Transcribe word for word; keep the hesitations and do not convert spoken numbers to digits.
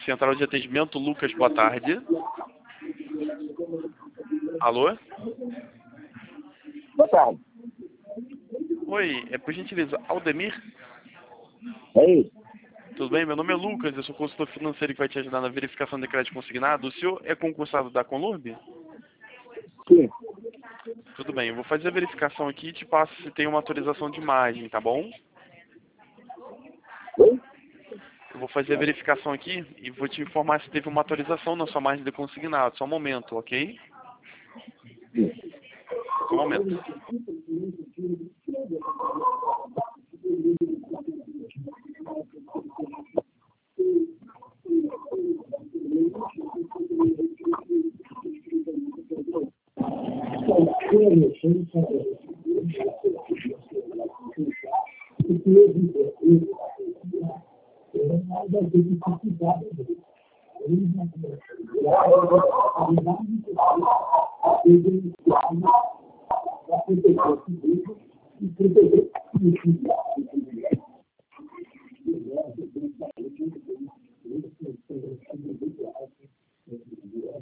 Central de Atendimento, Lucas, boa tarde. Alô? Boa tarde. Oi, é por gentileza, Aldemir? É isso? Tudo bem? Meu nome é Lucas, eu sou consultor financeiro que vai te ajudar na verificação de crédito consignado. O senhor é concursado da Conlurb? Sim. Tudo bem, eu vou fazer a verificação aqui e te passo se tem uma autorização de imagem, tá bom? Oi? Eu vou fazer a verificação aqui e vou te informar se teve uma autorização na sua margem de consignado. Só um momento, ok? Só um momento.